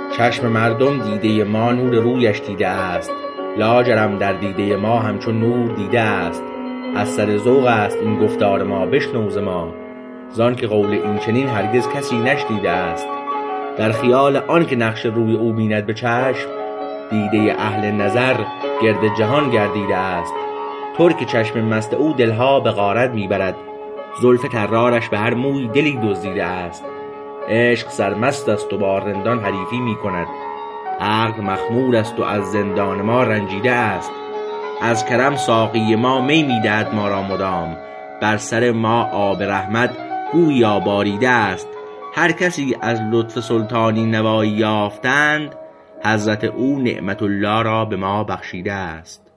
چشم مردم دیده ما نور رویش دیده است، لاجرم در دیده ما همچون نور دیده است. از سر ذوق است این گفتار ما، بشنو ز ما، زان که قول این چنین هرگز کسی نشنیده است. در خیال آن که نقش روی او بیند به چشم، دیده اهل نظر گرد جهان گردیده است. ترک چشم مست او دلها به غارت می برد، زلف طرارش به هر موی دلی دزدیده است. عشق سرمست است و با رندان حریفی می کند، عقل مخمور است و از زندان ما رنجیده است. از کرم ساقی ما می می دهد ما را مدام، بر سر ما آب رحمت گوییا باریده است. هر کسی از لطف سلطانی نوایی یافتند، حضرت او نعمت الله را به ما بخشیده است.